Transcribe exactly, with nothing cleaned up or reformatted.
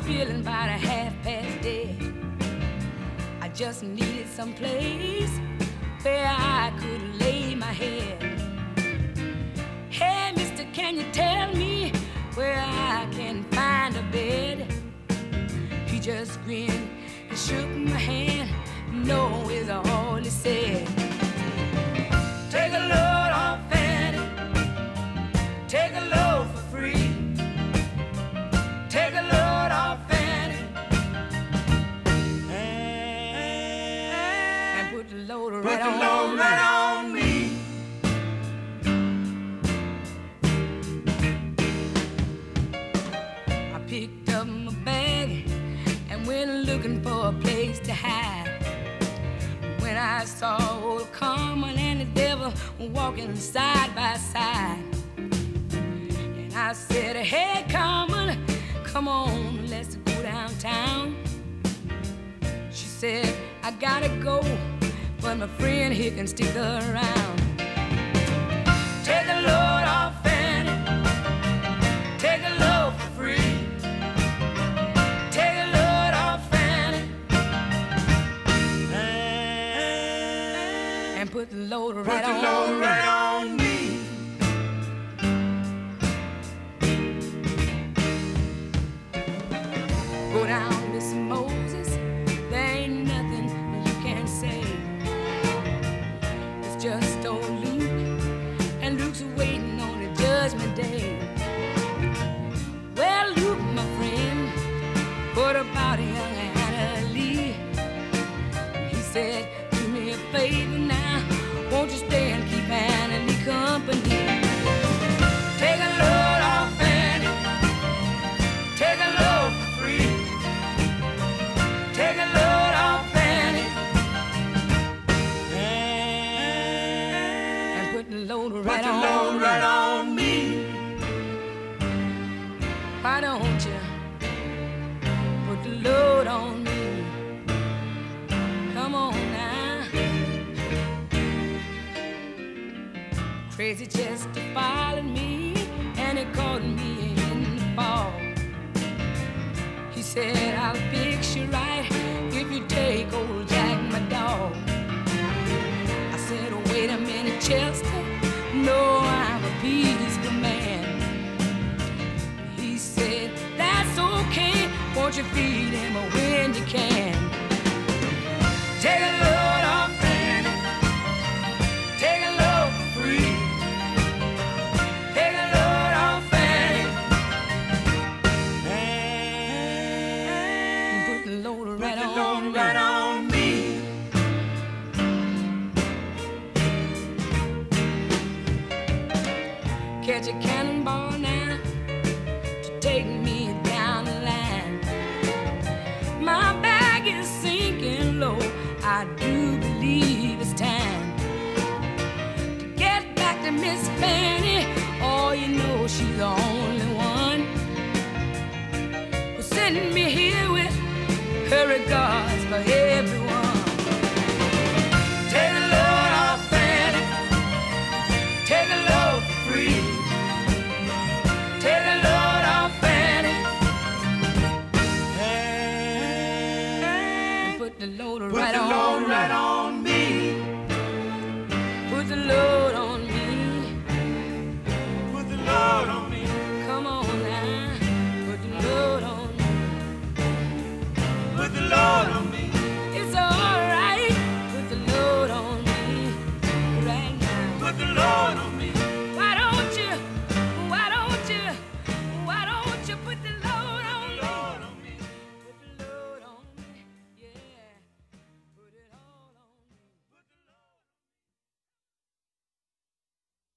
feeling about a half past dead. I just needed some place where I could lay my head. Hey, mister, can you tell me where I can find a bed? He just grinned and shook my hand. No is all he said. Take a load off Fanny, take a load for free. Take a load off Fanny and put the load right, put the on, load right on me. I picked up my bag and went looking for a place to hide. When I saw old Carmen and the devil walking side by side, and I said, hey Carmen, come on, let's go downtown. She said, I gotta go, but my friend here can stick around. Take a load off Fanny, take a load for free. Take a load off Fanny and put the load right Put the on load me. right on me. Go down, Miss Moses, there ain't nothing you can say. It's just old Luke, and Luke's waiting on the judgment day. Well, Luke, my friend, what about young Anna Lee? He said, do me a favor now, won't you stay and keep Anna Lee company? Take a load off Fanny, take a load for free. Take a load off Fanny and put the load right Put the on load me. right on me. Why don't you put the load on me? Come on now. Crazy Chester followed me and he caught me in the fall. He said, I'll fix you right if you take old Jack, my dog. I said, oh, wait a minute, Chester, no, I'm a peaceful man. He said, that's okay, won't you feed him when you can? Take a load off Fanny, take a load for free. Take a load off Fanny and put the load right Put the on load me. right on me. Catch a cannonball now to take me down the line. My bag is sinking low, I do believe it's time to get back to Miss Fanny. Oh, you know she's the only one who's sending me here with her regards for every